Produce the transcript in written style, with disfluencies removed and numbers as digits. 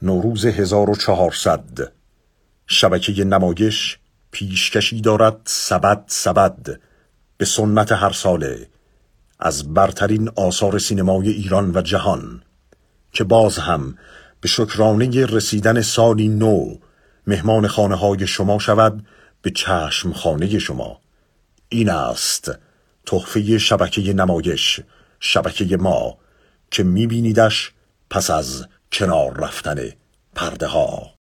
نوروز 1400 شبکه نمایش پیشکشی دارد سبد به سنت هر ساله از برترین آثار سینمای ایران و جهان که باز هم به شکرانه رسیدن سالی نو مهمان خانه های شما شود به چشم خانه شما. این است تحفه شبکه نمایش، شبکه ما، که میبینیدش پس از کنار رفتن پرده ها.